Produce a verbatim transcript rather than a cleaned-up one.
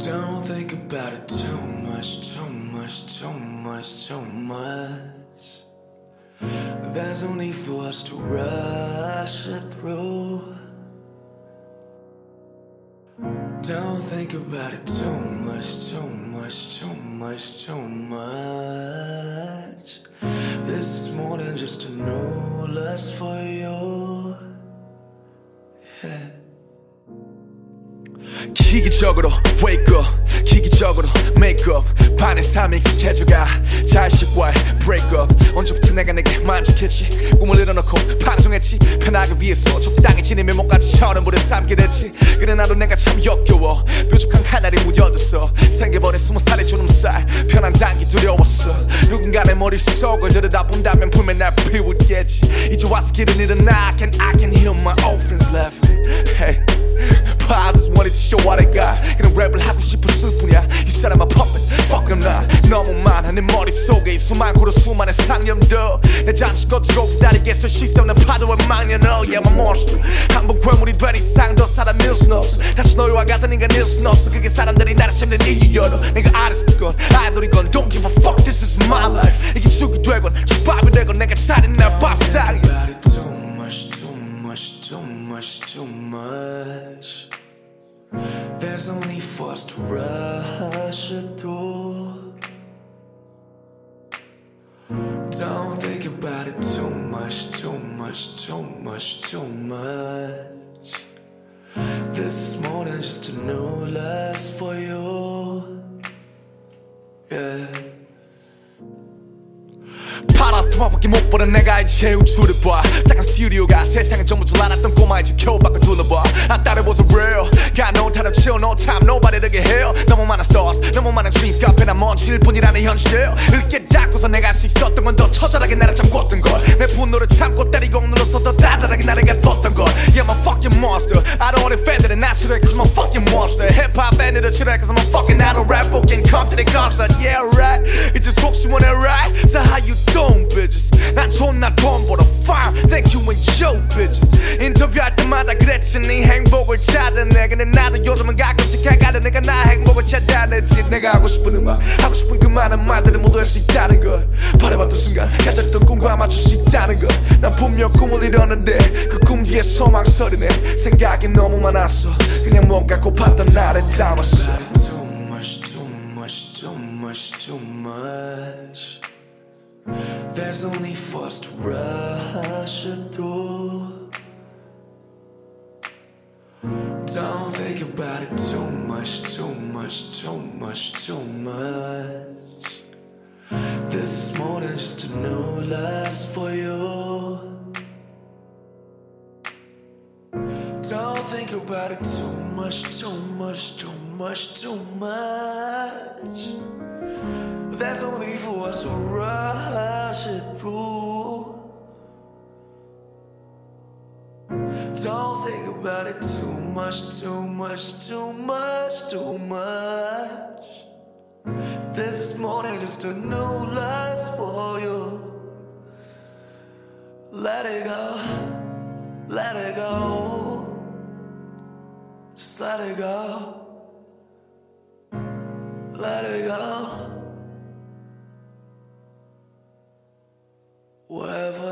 Don't think about it too much, too much, too much, too much. There's no need for us to rush it through. Don't think about it too much, too much, too much, too much. This is more than just a new lust for you. Yeah. 기기적으로 wake up, 기기적으로 make up. 반의 삶이 익숙해져가 자식과의 break up. 언제부터 내가 내게 만족했지. 꿈을 이뤄놓고 파종했지. 편하기 위해서 적당히 지내면 목까지 저는 물에 삼게 됐지. 그래 나도 내가 참 역겨워. 뾰족한 하늘이 묻어졌어. 생겨버린 스무 살의 주름살. 편한 단기 두려웠어. 누군가 내 머릿속을 들여다본다면 분명 날 비웃겠지. 이제 와서 길을 일어나 can, I can hear my old friends laughing. Hey, but I just wanted to show what I got. 그냥 랩을 하고 싶었을 뿐이야. 이 사람아 puppet, fuck him 나. 너무 많아 내 머릿속에 이 수많고로 수많은 상념들. 내 잠시 거치고 기다리겠어 시선은 파도의 망연어. Yeah, my monster. 한번 괴물이 된 이상 더 사람일 순 없어. 다시 너희와 같은 인간일 순 없어. 그게 사람들이 나를 찾는 이유여도. 내가 아리스트건 아이돌이건 don't give a fuck, this is my life. 이게 죽이 되건 집밥이 되건 내가 차린 날 밥상이야. Too much, too much, too much, too much. There's no need for us to rush it through. Don't think about it too much, too much, too much, too much. This is more than just a new lust for you. Yeah. 파라스마밖에 못 보는 내가 이제 우주를 봐. 작은 스튜디오가 세상의 전부 줄 알았던 꼬마 이제 겨우밖을 둘러봐. I thought it was real. Got no time to chill, no time, nobody to get hell. 너무 많은 stars, 너무 많은 dreams 카페나 먼지일 뿐이라는 현실. 읽게 잡고서 내가 할 수 있었던 건 더 처절하게 나를 참고었던 걸. 내 분노를 참고 때리고 눌러서 더 다다르게 나를 가뒀던 걸. Yeah, I'm a fucking monster. I don't want offended and I should cause I'm a fucking monster. Hip-hop ended the chill cause I'm a fucking idol rap book and come to the concert. Yeah, right. 이제 속시원해 right. So how you doing, bitches? 난 존나 돈 벌어 fine. Thank you and yo, bitches. 인터뷰할 때마다 그랬지 네 행복을 찾아내. 근데 나도 요즘은 가끔씩 해가다 내가 나 행복을 찾아내지. 내가 하고 싶은 음악 하고 싶은 그 많은 말들을 모두 할 수 있다는 걸. 바라봤던 순간 가졌던 꿈과 맞출 수 있다는 걸. 난 분명 꿈을 이뤘는데 그 꿈 뒤에 소망설이네. 생각이 너무 많았어. 그냥 뭔가 고팠던 나를 담았어. Too much, too much, too much, too much. There's no need for us to rush it through. Don't think about it too much, too much, too much, too much. This is more than just a new lust for you. Don't think about it too much, too much, too much, too much. There's no need for us to rush it through. Don't think about it too much, too much, too much, too much. This is more than just a new lust for you. Let it go, let it go. Just let it go, let it go. Wherever